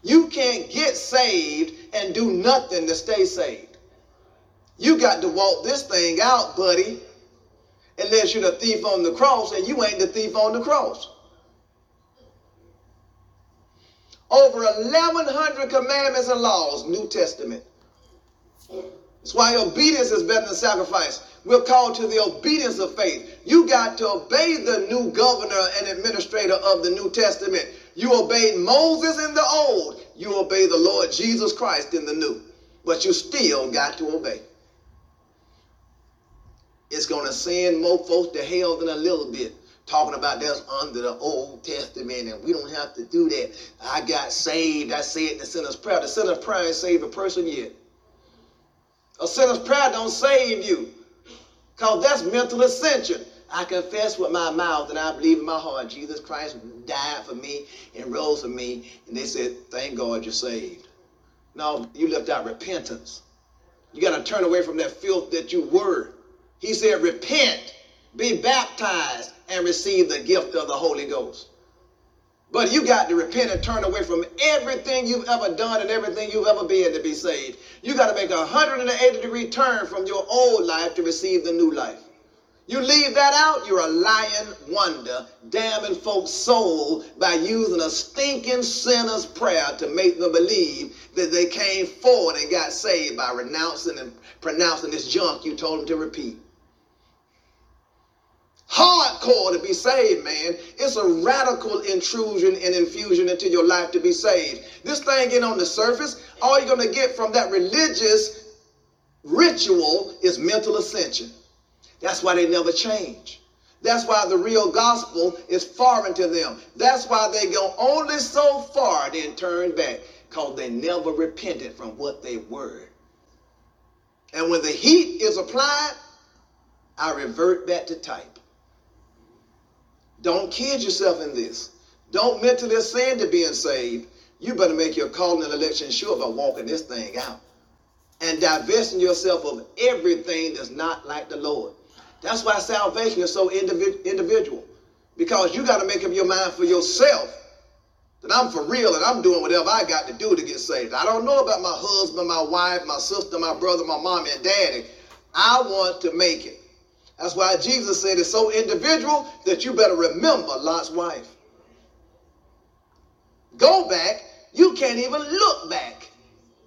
You can't get saved and do nothing to stay saved. You got to walk this thing out, buddy, unless you're the thief on the cross, and you ain't the thief on the cross. Over 1,100 commandments and laws, New Testament. That's why obedience is better than sacrifice. We're called to the obedience of faith. You got to obey the new governor and administrator of the New Testament. You obeyed Moses in the old. You obey the Lord Jesus Christ in the new. But you still got to obey. It's going to send more folks to hell than a little bit. Talking about that's under the Old Testament and we don't have to do that. I got saved. I said the sinner's prayer. The sinner's prayer ain't saved a person yet. A sinner's prayer don't save you. Because that's mental ascension. I confess with my mouth and I believe in my heart Jesus Christ died for me and rose for me. And they said, thank God you're saved. No, you left out repentance. You got to turn away from that filth that you were. He said, repent, be baptized, and receive the gift of the Holy Ghost. But you got to repent and turn away from everything you've ever done and everything you've ever been to be saved. You got to make a 180-degree turn from your old life to receive the new life. You leave that out, you're a lying wonder, damning folks' soul by using a stinking sinner's prayer to make them believe that they came forward and got saved by renouncing and pronouncing this junk you told them to repeat. Hardcore to be saved, man. It's a radical intrusion and infusion into your life to be saved. This thing ain't on the surface. All you're going to get from that religious ritual is mental ascension. That's why they never change. That's why the real gospel is foreign to them. That's why they go only so far then turn back, because they never repented from what they were. And when the heat is applied, I revert back to type. Don't kid yourself in this. Don't mentally ascend to being saved. You better make your calling and election sure by walking this thing out and divesting yourself of everything that's not like the Lord. That's why salvation is so individual, because you got to make up your mind for yourself that I'm for real and I'm doing whatever I got to do to get saved. I don't know about my husband, my wife, my sister, my brother, my mom and daddy. I want to make it. That's why Jesus said it's so individual that you better remember Lot's wife. Go back. You can't even look back.